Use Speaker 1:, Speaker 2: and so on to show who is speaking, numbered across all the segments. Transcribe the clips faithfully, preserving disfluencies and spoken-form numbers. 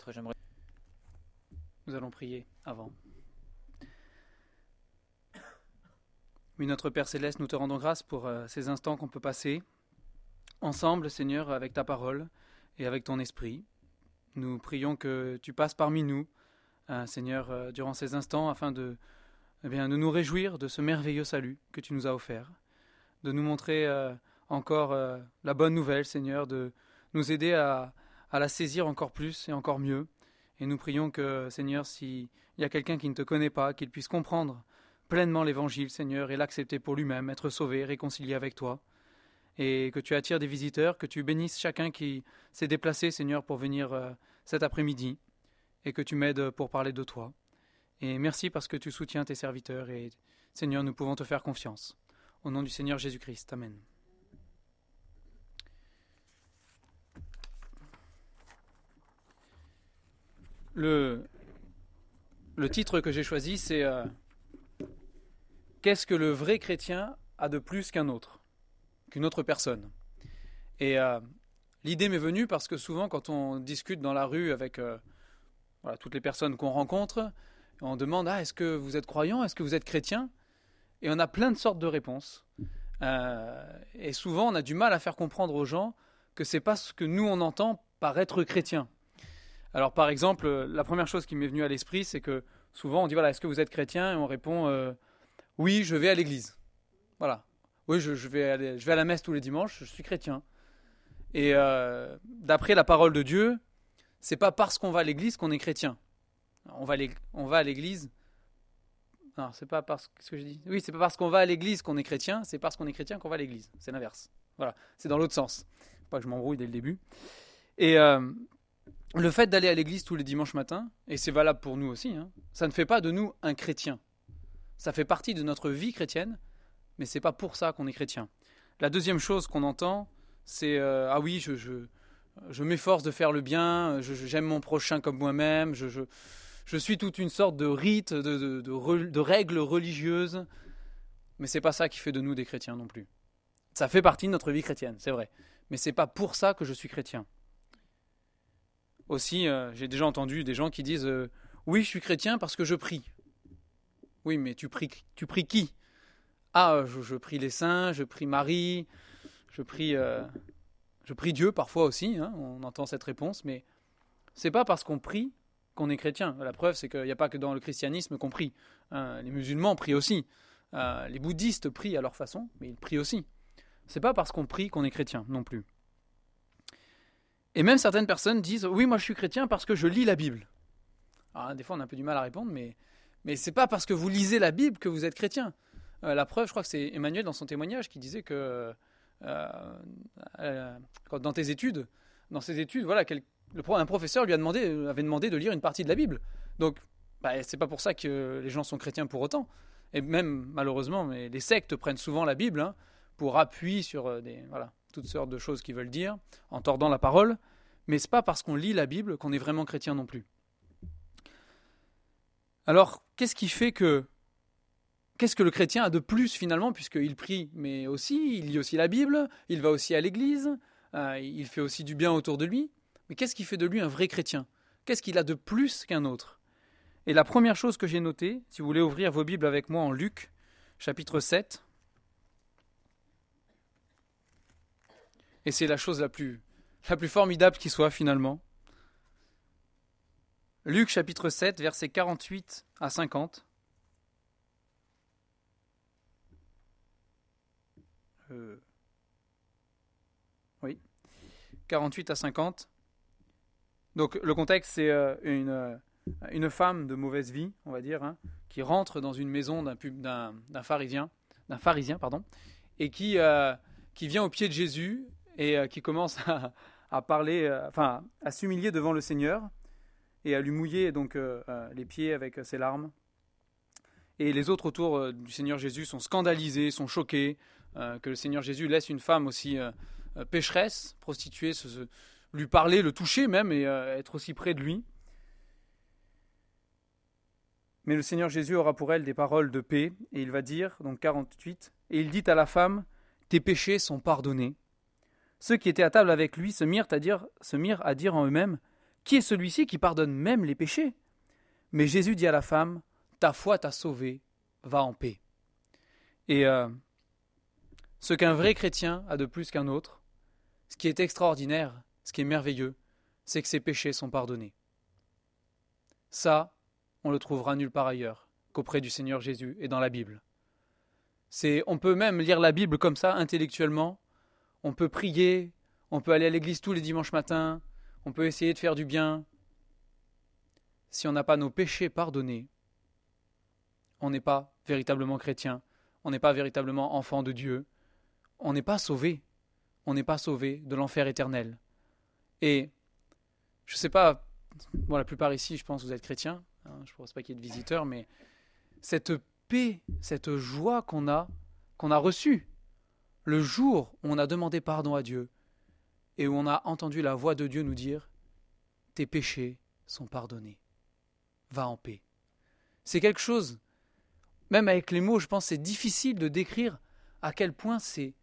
Speaker 1: J'aimerais... Nous allons prier avant. Oui, notre Père Céleste, nous te rendons grâce pour euh, ces instants qu'on peut passer ensemble, Seigneur, avec ta parole et avec ton esprit. Nous prions que tu passes parmi nous, euh, Seigneur, euh, durant ces instants, afin de, eh bien, de nous réjouir de ce merveilleux salut que tu nous as offert, de nous montrer euh, encore euh, la bonne nouvelle, Seigneur, de nous aider à, à la saisir encore plus et encore mieux. Et nous prions que, Seigneur, s'il y a quelqu'un qui ne te connaît pas, qu'il puisse comprendre pleinement l'évangile, Seigneur, et l'accepter pour lui-même, être sauvé, réconcilié avec toi. Et que tu attires des visiteurs, que tu bénisses chacun qui s'est déplacé, Seigneur, pour venir euh, cet après-midi, et que tu m'aides pour parler de toi. Et merci parce que tu soutiens tes serviteurs, et Seigneur, nous pouvons te faire confiance. Au nom du Seigneur Jésus-Christ. Amen. Le, le titre que j'ai choisi, c'est euh, « Qu'est-ce que le vrai chrétien a de plus qu'un autre, qu'une autre personne ?» Et euh, l'idée m'est venue parce que souvent, quand on discute dans la rue avec euh, voilà, toutes les personnes qu'on rencontre, on demande « Ah, est-ce que vous êtes croyant? Est-ce que vous êtes chrétien ?» Et on a plein de sortes de réponses. Euh, et souvent, on a du mal à faire comprendre aux gens que c'est pas ce que nous, on entend par être chrétien. Alors, par exemple, la première chose qui m'est venue à l'esprit, c'est que souvent, on dit, voilà, est-ce que vous êtes chrétien? Et on répond, euh, oui, je vais à l'église. Voilà. Oui, je, je, vais aller, je vais à la messe tous les dimanches, je suis chrétien. Et euh, d'après la parole de Dieu, c'est pas parce qu'on va à l'église qu'on est chrétien. On va, on va à l'église... Non, c'est pas parce que ce que je dis. Oui, c'est pas parce qu'on va à l'église qu'on est chrétien, c'est parce qu'on est chrétien qu'on va à l'église. C'est l'inverse. Voilà, c'est dans l'autre sens. Faut pas que je m'embrouille dès le début. Et... Euh, Le fait d'aller à l'église tous les dimanches matins, et c'est valable pour nous aussi, hein, ça ne fait pas de nous un chrétien. Ça fait partie de notre vie chrétienne, mais c'est pas pour ça qu'on est chrétien. La deuxième chose qu'on entend, c'est euh, « Ah oui, je, je, je m'efforce de faire le bien, je, je, j'aime mon prochain comme moi-même, je, je, je suis toute une sorte de rite, de, de, de, de règles religieuses. » Mais c'est pas ça qui fait de nous des chrétiens non plus. Ça fait partie de notre vie chrétienne, c'est vrai. Mais c'est pas pour ça que je suis chrétien. Aussi, euh, j'ai déjà entendu des gens qui disent euh, « Oui, je suis chrétien parce que je prie. » Oui, mais tu pries, tu pries qui? Ah, je, je prie les saints, je prie Marie, je prie, euh, je prie Dieu parfois aussi, hein, on entend cette réponse, mais c'est pas parce qu'on prie qu'on est chrétien. La preuve, c'est qu'il n'y a pas que dans le christianisme qu'on prie. Hein, les musulmans prient aussi. Euh, les bouddhistes prient à leur façon, mais ils prient aussi. C'est pas parce qu'on prie qu'on est chrétien non plus. Et même certaines personnes disent « Oui, moi je suis chrétien parce que je lis la Bible. » Alors, des fois, on a un peu du mal à répondre, mais, mais ce n'est pas parce que vous lisez la Bible que vous êtes chrétien. Euh, la preuve, je crois que c'est Emmanuel dans son témoignage qui disait que euh, euh, dans tes études, dans ses études, voilà, quel, le, un professeur lui a demandé, avait demandé de lire une partie de la Bible. Donc, bah, ce n'est pas pour ça que les gens sont chrétiens pour autant. Et même, malheureusement, mais les sectes prennent souvent la Bible hein, pour appui sur des... Voilà, toutes sortes de choses qu'ils veulent dire, en tordant la parole, mais ce n'est pas parce qu'on lit la Bible qu'on est vraiment chrétien non plus. Alors, qu'est-ce qui fait que... Qu'est-ce que le chrétien a de plus finalement, puisqu'il prie, mais aussi, il lit aussi la Bible, il va aussi à l'église, euh, il fait aussi du bien autour de lui, mais qu'est-ce qui fait de lui un vrai chrétien? Qu'est-ce qu'il a de plus qu'un autre? Et la première chose que j'ai notée, si vous voulez ouvrir vos Bibles avec moi en Luc, chapitre sept, et c'est la chose la plus, la plus formidable qui soit finalement. Luc chapitre sept, versets quarante-huit à cinquante. Euh, oui, quarante-huit à cinquante. Donc le contexte, c'est euh, une, une femme de mauvaise vie, on va dire, hein, qui rentre dans une maison d'un, d'un, d'un pharisien, d'un pharisien, pardon, et qui, euh, qui vient au pied de Jésus et euh, qui commence à, à parler, euh, enfin, à s'humilier devant le Seigneur et à lui mouiller donc euh, euh, les pieds avec euh, ses larmes. Et les autres autour euh, du Seigneur Jésus sont scandalisés, sont choqués euh, que le Seigneur Jésus laisse une femme aussi euh, euh, pécheresse, prostituée, se, se, lui parler, le toucher même et euh, être aussi près de lui. Mais le Seigneur Jésus aura pour elle des paroles de paix et il va dire, donc quarante-huit, « Et il dit à la femme, tes péchés sont pardonnés. » Ceux qui étaient à table avec lui se mirent à dire, se mirent à dire en eux-mêmes, Qui est celui-ci qui pardonne même les péchés ? Mais Jésus dit à la femme, ta foi t'a sauvée, va en paix. Et euh, ce qu'un vrai chrétien a de plus qu'un autre, ce qui est extraordinaire, ce qui est merveilleux, c'est que ses péchés sont pardonnés. Ça, on le trouvera nulle part ailleurs qu'auprès du Seigneur Jésus et dans la Bible. C'est, on peut même lire la Bible comme ça, intellectuellement, on peut prier, on peut aller à l'église tous les dimanches matins, on peut essayer de faire du bien. Si on n'a pas nos péchés pardonnés, on n'est pas véritablement chrétien, on n'est pas véritablement enfant de Dieu, on n'est pas sauvé, on n'est pas sauvé de l'enfer éternel. Et je ne sais pas, bon, la plupart ici, je pense que vous êtes chrétiens, hein, je ne pense pas qu'il y ait de visiteurs, mais cette paix, cette joie qu'on a, qu'on a reçue, le jour où on a demandé pardon à Dieu et où on a entendu la voix de Dieu nous dire « Tes péchés sont pardonnés, va en paix ». C'est quelque chose, même avec les mots, je pense c'est difficile de décrire à quel point c'est,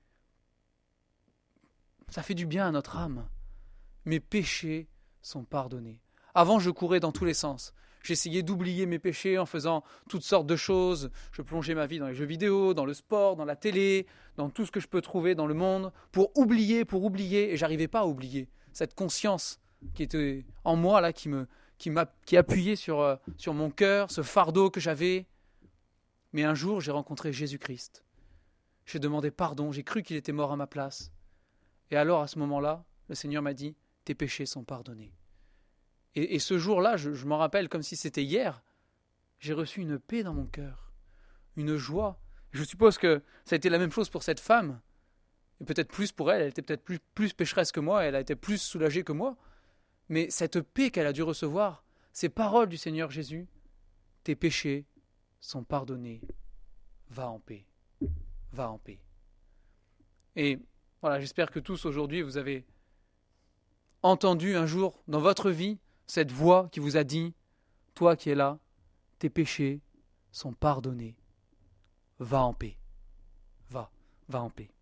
Speaker 1: ça fait du bien à notre âme. Mes péchés sont pardonnés. Avant, je courais dans tous les sens. J'essayais d'oublier mes péchés en faisant toutes sortes de choses. Je plongeais ma vie dans les jeux vidéo, dans le sport, dans la télé, dans tout ce que je peux trouver dans le monde, pour oublier, pour oublier, et j'arrivais pas à oublier. Cette conscience qui était en moi, là, qui me, qui m'a, qui appuyait sur, euh, sur mon cœur, ce fardeau que j'avais. Mais un jour, j'ai rencontré Jésus-Christ. J'ai demandé pardon, j'ai cru qu'il était mort à ma place. Et alors, à ce moment-là, le Seigneur m'a dit, tes péchés sont pardonnés. Et, et ce jour-là, je, je m'en rappelle comme si c'était hier, j'ai reçu une paix dans mon cœur, une joie. Je suppose que ça a été la même chose pour cette femme, et peut-être plus pour elle, elle était peut-être plus, plus pécheresse que moi, elle a été plus soulagée que moi, mais cette paix qu'elle a dû recevoir, ces paroles du Seigneur Jésus, tes péchés sont pardonnés, va en paix, va en paix. Et voilà, j'espère que tous aujourd'hui vous avez entendu un jour dans votre vie cette voix qui vous a dit, toi qui es là, tes péchés sont pardonnés, va en paix, va, va en paix.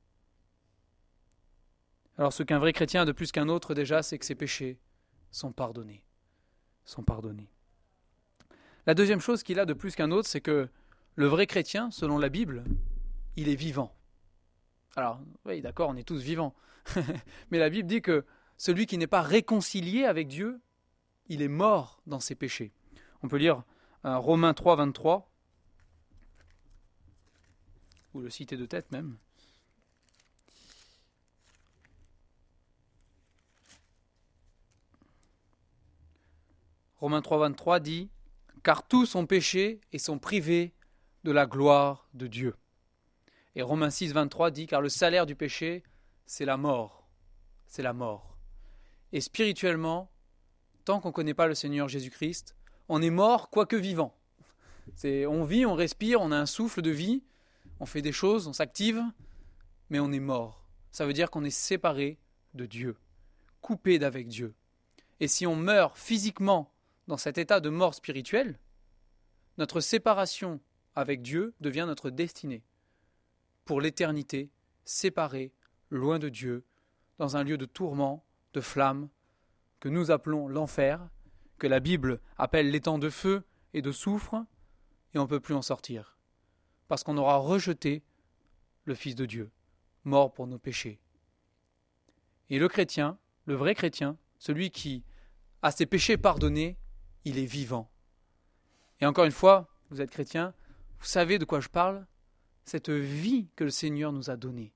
Speaker 1: Alors ce qu'un vrai chrétien a de plus qu'un autre déjà, c'est que ses péchés sont pardonnés, sont pardonnés. La deuxième chose qu'il a de plus qu'un autre, c'est que le vrai chrétien, selon la Bible, il est vivant. Alors, oui, d'accord, on est tous vivants, mais la Bible dit que celui qui n'est pas réconcilié avec Dieu, il est mort dans ses péchés. On peut lire euh, Romains trois, vingt-trois, ou le citer de tête même. Romains trois, vingt-trois dit « Car tous ont péché et sont privés de la gloire de Dieu. » Et Romains six, vingt-trois dit « Car le salaire du péché, c'est la mort. » C'est la mort. Et spirituellement, tant qu'on ne connaît pas le Seigneur Jésus-Christ, on est mort quoique vivant. C'est, on vit, on respire, on a un souffle de vie, on fait des choses, on s'active, mais on est mort. Ça veut dire qu'on est séparé de Dieu, coupé d'avec Dieu. Et si on meurt physiquement dans cet état de mort spirituelle, notre séparation avec Dieu devient notre destinée. Pour l'éternité, séparés, loin de Dieu, dans un lieu de tourment, de flamme, que nous appelons l'enfer, que la Bible appelle l'étang de feu et de soufre, et on ne peut plus en sortir, parce qu'on aura rejeté le Fils de Dieu, mort pour nos péchés. Et le chrétien, le vrai chrétien, celui qui a ses péchés pardonnés, il est vivant. Et encore une fois, vous êtes chrétien, vous savez de quoi je parle, cette vie que le Seigneur nous a donnée.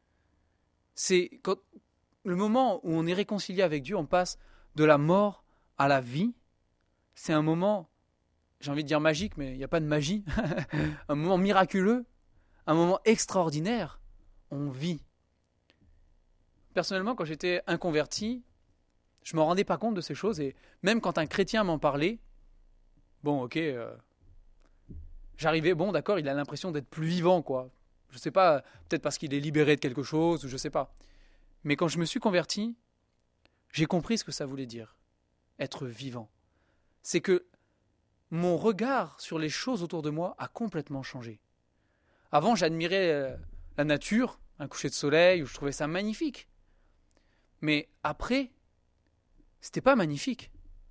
Speaker 1: C'est quand, le moment où on est réconcilié avec Dieu, on passe de la mort à la vie. C'est un moment, j'ai envie de dire magique, mais il n'y a pas de magie, un moment miraculeux, un moment extraordinaire. On vit. Personnellement, quand j'étais inconverti, je ne me rendais pas compte de ces choses, et même quand un chrétien m'en parlait, bon, ok, euh, j'arrivais, bon, d'accord, il a l'impression d'être plus vivant, quoi. Je ne sais pas, peut-être parce qu'il est libéré de quelque chose, ou je ne sais pas. Mais quand je me suis converti, j'ai compris ce que ça voulait dire, être vivant. C'est que mon regard sur les choses autour de moi a complètement changé. Avant, j'admirais la nature, un coucher de soleil, où je trouvais ça magnifique. Mais après, c'était pas magnifique.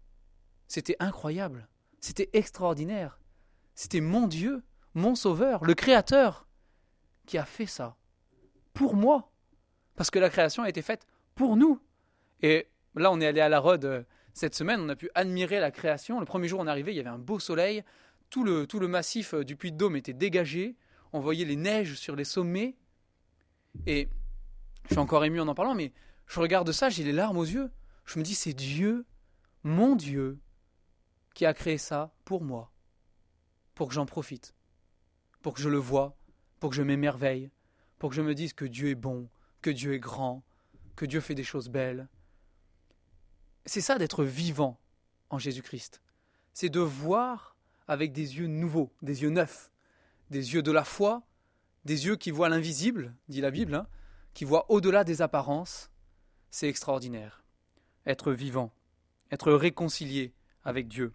Speaker 1: C'était incroyable, c'était extraordinaire. C'était mon Dieu, mon Sauveur, le Créateur, qui a fait ça, pour moi. Parce que la création a été faite pour nous. Et là, on est allé à la Rhôde euh, cette semaine, on a pu admirer la création. Le premier jour, on est arrivé, il y avait un beau soleil, tout le, tout le massif euh, du Puy-de-Dôme était dégagé, on voyait les neiges sur les sommets. Et je suis encore ému en en parlant, mais je regarde ça, j'ai les larmes aux yeux. Je me dis, c'est Dieu, mon Dieu, qui a créé ça pour moi, pour que j'en profite, pour que je le voie, pour que je m'émerveille, pour que je me dise que Dieu est bon, que Dieu est grand, que Dieu fait des choses belles. C'est ça d'être vivant en Jésus-Christ. C'est de voir avec des yeux nouveaux, des yeux neufs, des yeux de la foi, des yeux qui voient l'invisible, dit la Bible, hein, qui voient au-delà des apparences. C'est extraordinaire. Être vivant, être réconcilié avec Dieu.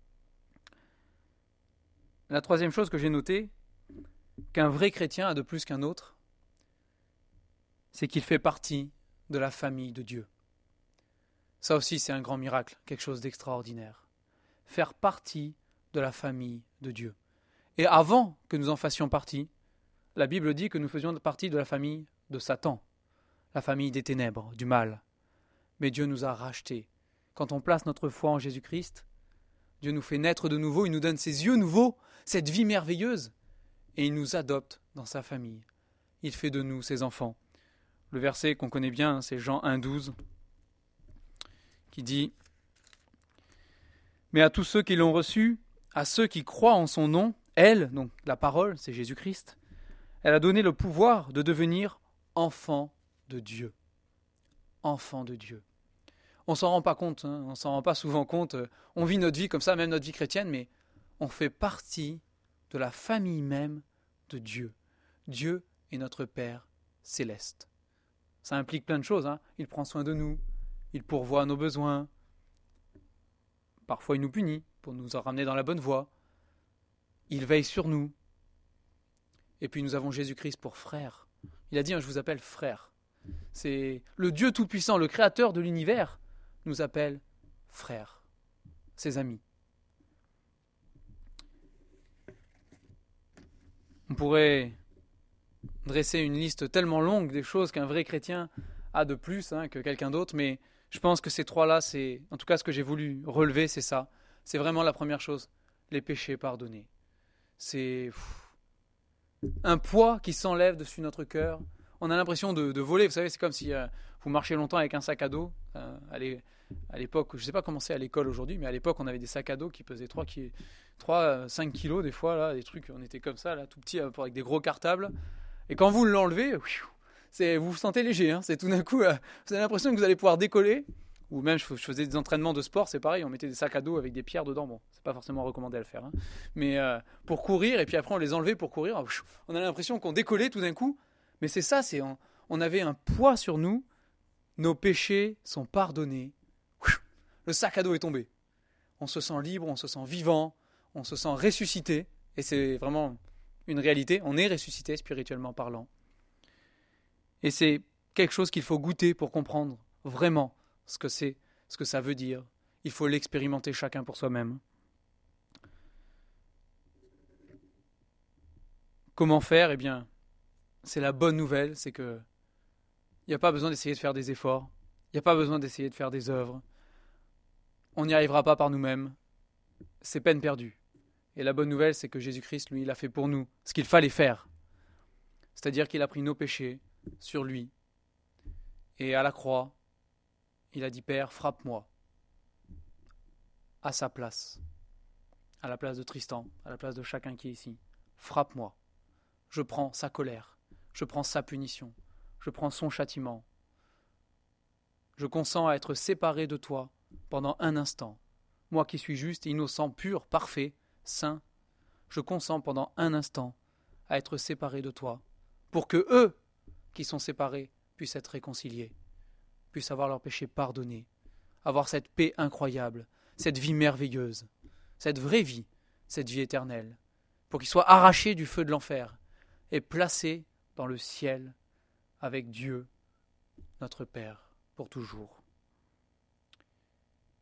Speaker 1: La troisième chose que j'ai notée, qu'un vrai chrétien a de plus qu'un autre, c'est qu'il fait partie de la famille de Dieu. Ça aussi, c'est un grand miracle, quelque chose d'extraordinaire. Faire partie de la famille de Dieu. Et avant que nous en fassions partie, la Bible dit que nous faisions partie de la famille de Satan, la famille des ténèbres, du mal. Mais Dieu nous a rachetés. Quand on place notre foi en Jésus-Christ, Dieu nous fait naître de nouveau, il nous donne ses yeux nouveaux, cette vie merveilleuse, et il nous adopte dans sa famille. Il fait de nous ses enfants. Le verset qu'on connaît bien, c'est Jean un douze, qui dit « Mais à tous ceux qui l'ont reçu, à ceux qui croient en son nom, elle, donc la parole, c'est Jésus-Christ, elle a donné le pouvoir de devenir enfant de Dieu. » Enfant de Dieu. On ne s'en rend pas compte, hein, on ne s'en rend pas souvent compte. On vit notre vie comme ça, même notre vie chrétienne, mais on fait partie de la famille même de Dieu. Dieu est notre Père céleste. Ça implique plein de choses. Hein. Il prend soin de nous, il pourvoit à nos besoins. Parfois il nous punit pour nous en ramener dans la bonne voie. Il veille sur nous. Et puis nous avons Jésus-Christ pour frère. Il a dit, hein, je vous appelle frère. C'est le Dieu Tout-Puissant, le Créateur de l'univers, nous appelle frères, ses amis. On pourrait dresser une liste tellement longue des choses qu'un vrai chrétien a de plus hein, que quelqu'un d'autre, mais je pense que ces trois-là, c'est, en tout cas ce que j'ai voulu relever, c'est ça. C'est vraiment la première chose, les péchés pardonnés. C'est pff, un poids qui s'enlève dessus notre cœur. On a l'impression de, de voler, vous savez, c'est comme si euh, vous marchez longtemps avec un sac à dos. Euh, à l'époque, je ne sais pas comment c'est à l'école aujourd'hui, mais à l'époque, on avait des sacs à dos qui pesaient trois, cinq kilos des fois, là, des trucs, on était comme ça, là, tout petit, avec des gros cartables. Et quand vous l'enlevez, c'est, vous vous sentez léger, hein, c'est tout d'un coup, euh, vous avez l'impression que vous allez pouvoir décoller. Ou même, je faisais des entraînements de sport, c'est pareil, on mettait des sacs à dos avec des pierres dedans. Bon, c'est pas forcément recommandé à le faire, hein. Mais euh, pour courir, et puis après on les enlevait pour courir, on a l'impression qu'on décollait tout d'un coup. Mais c'est ça, c'est on, on avait un poids sur nous, nos péchés sont pardonnés, le sac à dos est tombé. On se sent libre, on se sent vivant, on se sent ressuscité, et c'est vraiment une réalité, on est ressuscité spirituellement parlant. Et c'est quelque chose qu'il faut goûter pour comprendre vraiment ce que c'est, ce que ça veut dire. Il faut l'expérimenter chacun pour soi-même. Comment faire ? Eh bien, c'est la bonne nouvelle, c'est que il n'y a pas besoin d'essayer de faire des efforts, il n'y a pas besoin d'essayer de faire des œuvres. On n'y arrivera pas par nous-mêmes, c'est peine perdue. Et la bonne nouvelle, c'est que Jésus-Christ, lui, il a fait pour nous ce qu'il fallait faire. C'est-à-dire qu'il a pris nos péchés sur lui. Et à la croix, il a dit « Père, frappe-moi » à sa place, à la place de Tristan, à la place de chacun qui est ici. Frappe-moi. Je prends sa colère, je prends sa punition, je prends son châtiment. Je consens à être séparé de toi pendant un instant. Moi qui suis juste, innocent, pur, parfait, saint, je consens pendant un instant à être séparé de toi, pour que eux, qui sont séparés, puissent être réconciliés, puissent avoir leurs péchés pardonnés, avoir cette paix incroyable, cette vie merveilleuse, cette vraie vie, cette vie éternelle, pour qu'ils soient arrachés du feu de l'enfer et placés dans le ciel avec Dieu, notre Père, pour toujours.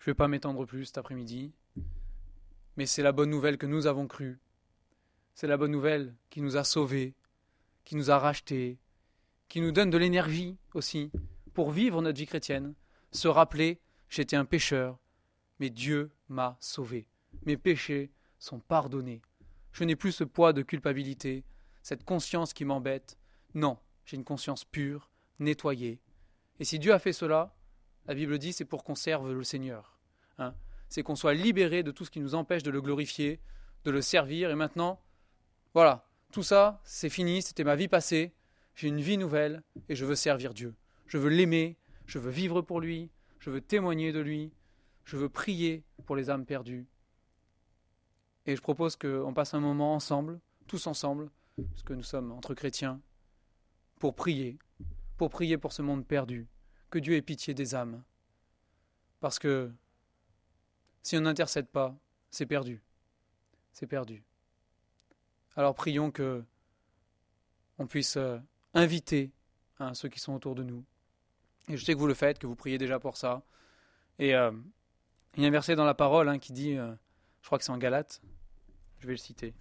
Speaker 1: Je ne vais pas m'étendre plus cet après-midi, mais c'est la bonne nouvelle que nous avons crue. C'est la bonne nouvelle qui nous a sauvés, qui nous a rachetés, qui nous donne de l'énergie aussi pour vivre notre vie chrétienne, se rappeler « j'étais un pécheur, mais Dieu m'a sauvé. Mes péchés sont pardonnés. Je n'ai plus ce poids de culpabilité, cette conscience qui m'embête. Non, j'ai une conscience pure, nettoyée. Et si Dieu a fait cela, la Bible dit c'est pour qu'on serve le Seigneur. Hein, c'est qu'on soit libéré de tout ce qui nous empêche de le glorifier, de le servir. Et maintenant, voilà, tout ça, c'est fini, c'était ma vie passée. J'ai une vie nouvelle et je veux servir Dieu. Je veux l'aimer, je veux vivre pour lui, je veux témoigner de lui, je veux prier pour les âmes perdues. Et je propose qu'on passe un moment ensemble, tous ensemble, parce que nous sommes entre chrétiens, pour prier, pour prier pour ce monde perdu, que Dieu ait pitié des âmes. Parce que si on n'intercède pas, c'est perdu. C'est perdu. Alors prions que on puisse euh, inviter hein, ceux qui sont autour de nous. Et je sais que vous le faites, que vous priez déjà pour ça. Et euh, il y a un verset dans la parole hein, qui dit, euh, je crois que c'est en Galates, je vais le citer.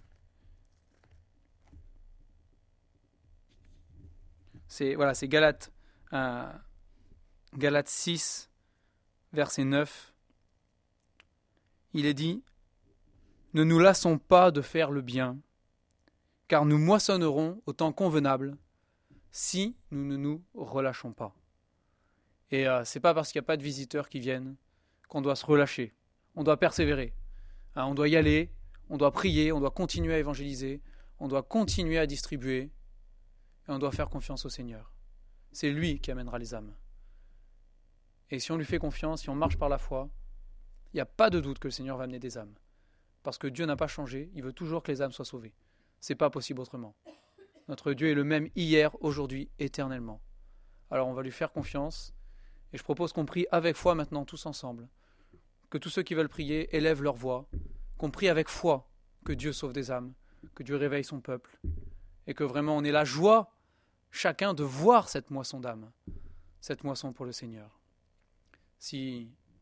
Speaker 1: C'est voilà, c'est Galates, euh, Galates six, verset neuf. Il est dit « Ne nous lassons pas de faire le bien, car nous moissonnerons au temps convenable si nous ne nous relâchons pas. » Et euh, c'est pas parce qu'il n'y a pas de visiteurs qui viennent qu'on doit se relâcher. On doit persévérer. Hein, on doit y aller, on doit prier, on doit continuer à évangéliser, on doit continuer à distribuer, et on doit faire confiance au Seigneur. C'est lui qui amènera les âmes. Et si on lui fait confiance, si on marche par la foi, il n'y a pas de doute que le Seigneur va amener des âmes. Parce que Dieu n'a pas changé, il veut toujours que les âmes soient sauvées. C'est pas possible autrement. Notre Dieu est le même hier, aujourd'hui, éternellement. Alors on va lui faire confiance, et je propose qu'on prie avec foi maintenant tous ensemble. Que tous ceux qui veulent prier élèvent leur voix, qu'on prie avec foi que Dieu sauve des âmes, que Dieu réveille son peuple, et que vraiment on ait la joie, chacun, de voir cette moisson d'âmes, cette moisson pour le Seigneur. Si